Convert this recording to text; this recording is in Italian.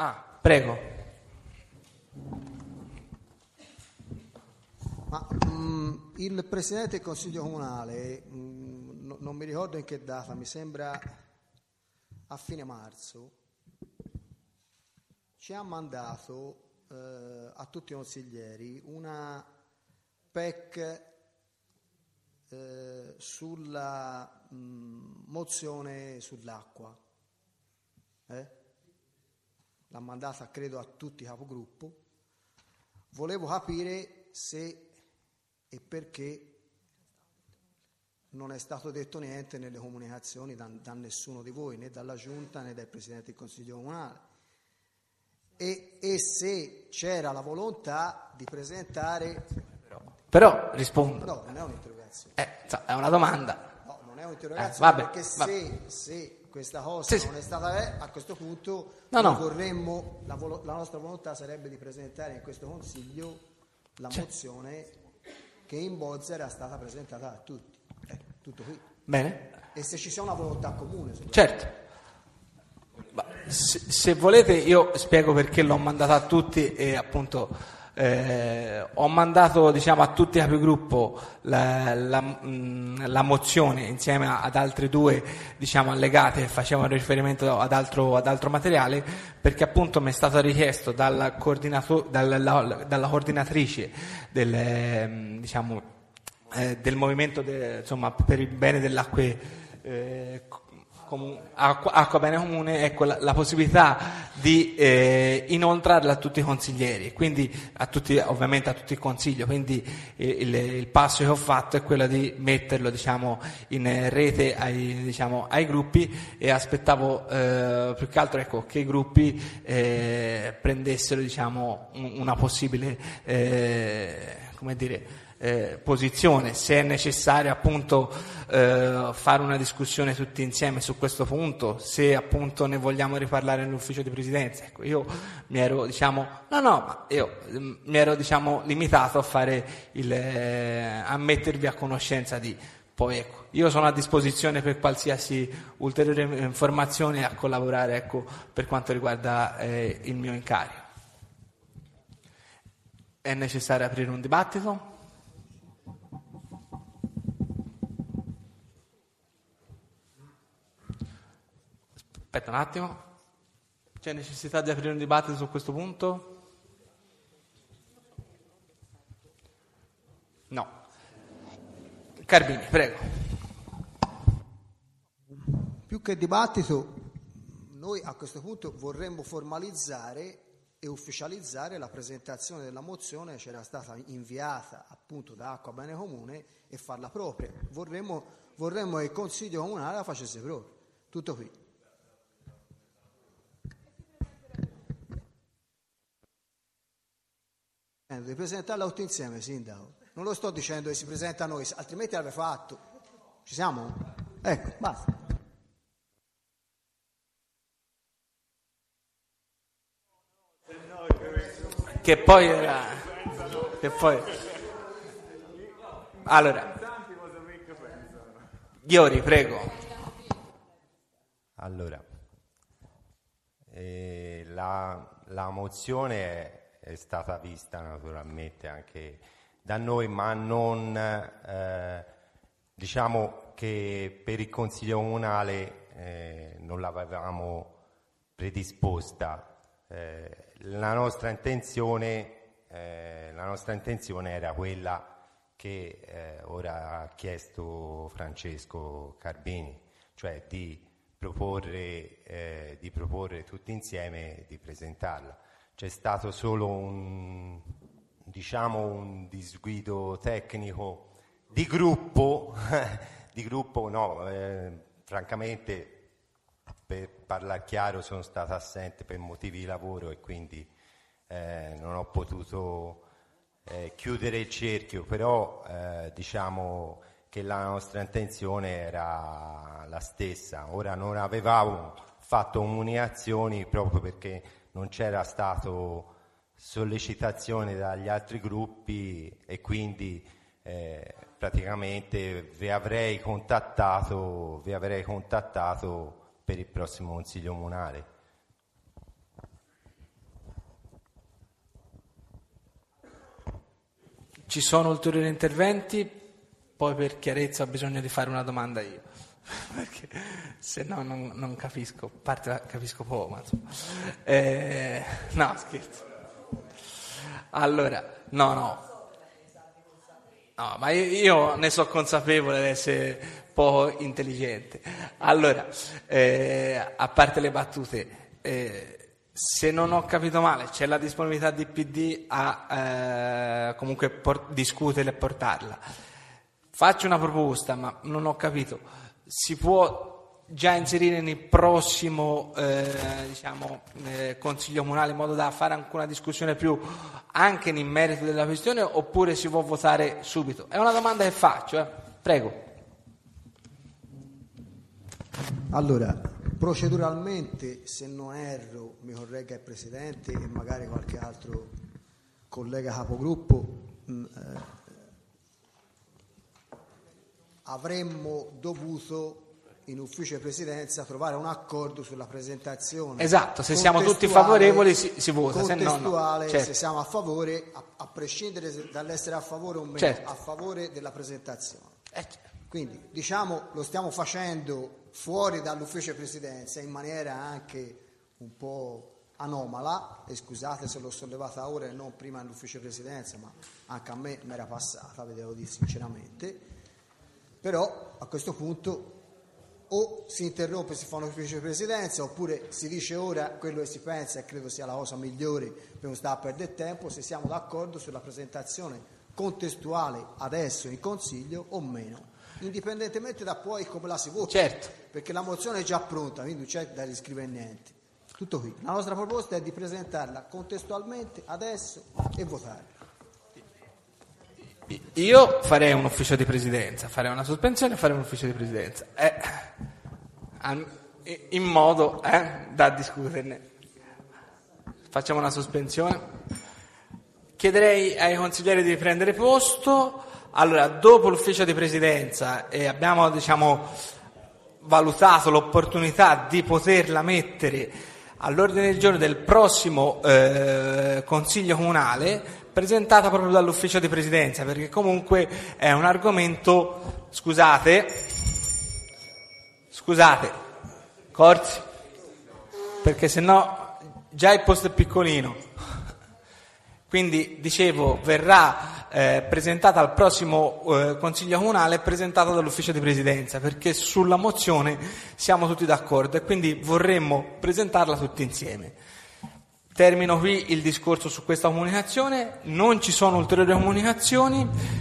Prego. Ma il Presidente del Consiglio Comunale, non mi ricordo in che data, mi sembra a fine marzo, ci ha mandato a tutti i consiglieri una PEC sulla mozione sull'acqua. L'ha mandata credo a tutti i capogruppo. Volevo capire se e perché non è stato detto niente nelle comunicazioni da nessuno di voi, né dalla Giunta né dal Presidente del Consiglio Comunale, e se c'era la volontà di presentare. Però rispondo. No, non è un'interrogazione. È una domanda. No, non è un'interrogazione, perché vabbè. se questa cosa non è stata a questo punto, vorremmo, la nostra volontà sarebbe di presentare in questo Consiglio la mozione che in bozza era stata presentata a tutti. Tutto qui. Bene. E se ci sia una volontà comune. Certo. Se volete io spiego perché l'ho mandata a tutti e appunto ho mandato a tutti i capigruppo la mozione insieme ad altre due allegate che facevano riferimento ad altro materiale, perché appunto mi è stato richiesto dalla coordinatrice del movimento per il bene dell'acque acqua bene comune, ecco, la possibilità di inoltrarla a tutti i consiglieri, quindi ovviamente a tutto il consiglio, quindi il passo che ho fatto è quello di metterlo in rete ai gruppi, e aspettavo più che altro, ecco, che i gruppi prendessero una possibile posizione, se è necessario appunto fare una discussione tutti insieme su questo punto, se appunto ne vogliamo riparlare nell'ufficio di presidenza. Ecco, io mi ero limitato a fare a mettervi a conoscenza di. Poi ecco, io sono a disposizione per qualsiasi ulteriore informazione e a collaborare, ecco, per quanto riguarda il mio incarico. È necessario aprire un dibattito? Aspetta un attimo, c'è necessità di aprire un dibattito su questo punto? No. Carbini, prego. Più che dibattito, noi a questo punto vorremmo formalizzare e ufficializzare la presentazione della mozione che c'era stata inviata appunto da Acqua Bene Comune e farla propria. Vorremmo che il Consiglio Comunale la facesse propria. Tutto qui. Di presentarla tutti insieme, Sindaco. Non lo sto dicendo che si presenta a noi, altrimenti l'avrebbe fatto. Ci siamo? Ecco, basta. Che poi allora, Ghiori, prego. Allora, la mozione è stata vista naturalmente anche da noi, ma non diciamo che per il Consiglio Comunale non l'avevamo predisposta. La nostra intenzione era quella che ora ha chiesto Francesco Carbini, cioè di proporre tutti insieme di presentarla. C'è stato solo un disguido tecnico di gruppo, francamente, per parlare chiaro, sono stato assente per motivi di lavoro e quindi non ho potuto chiudere il cerchio, però diciamo che la nostra intenzione era la stessa. Ora non avevamo fatto comunicazioni proprio perché non c'era stato sollecitazione dagli altri gruppi e quindi praticamente vi avrei contattato per il prossimo Consiglio Comunale. Ci sono ulteriori interventi? Poi per chiarezza ho bisogno di fare una domanda io, perché se no non capisco, a parte capisco poco, ma insomma. No, scherzo. Allora, no, ma io ne sono consapevole di essere poco intelligente. Allora, a parte le battute, se non ho capito male, c'è la disponibilità di PD a comunque discuterla e portarla. Faccio una proposta, ma non ho capito. Si può già inserire nel prossimo Consiglio Comunale in modo da fare anche una discussione più anche nel merito della questione, oppure si può votare subito? È una domanda che faccio, prego. Allora, proceduralmente, se non erro, mi corregga il Presidente e magari qualche altro collega capogruppo, avremmo dovuto in ufficio di presidenza trovare un accordo sulla presentazione. Esatto, se siamo tutti favorevoli si vota, se no no. Certo. Se siamo a favore, a prescindere dall'essere a favore o meno, certo, a favore della presentazione. Quindi diciamo lo stiamo facendo fuori dall'ufficio di presidenza in maniera anche un po' anomala, e scusate se l'ho sollevata ora e non prima nell'ufficio di presidenza, ma anche a me mi era passata, ve devo dire sinceramente. Però a questo punto o si interrompe, si fa un ufficio di presidenza, oppure si dice ora quello che si pensa, e credo sia la cosa migliore per non stare a perdere tempo, se siamo d'accordo sulla presentazione contestuale adesso in Consiglio o meno, indipendentemente da poi come la si vota. Certo. Perché la mozione è già pronta, quindi non c'è da riscrivere niente. Tutto qui. La nostra proposta è di presentarla contestualmente adesso e votarla. Io farei un ufficio di presidenza, farei una sospensione e farei un ufficio di presidenza, in modo da discuterne. Facciamo una sospensione. Chiederei ai consiglieri di prendere posto. Allora, dopo l'ufficio di presidenza abbiamo valutato l'opportunità di poterla mettere all'ordine del giorno del prossimo Consiglio Comunale, presentata proprio dall'ufficio di presidenza, perché comunque è un argomento, scusate, Corsi, perché sennò già il posto è piccolino. Quindi, dicevo, verrà presentata al prossimo Consiglio Comunale, presentata dall'ufficio di presidenza, perché sulla mozione siamo tutti d'accordo e quindi vorremmo presentarla tutti insieme. Termino qui il discorso su questa comunicazione, non ci sono ulteriori comunicazioni,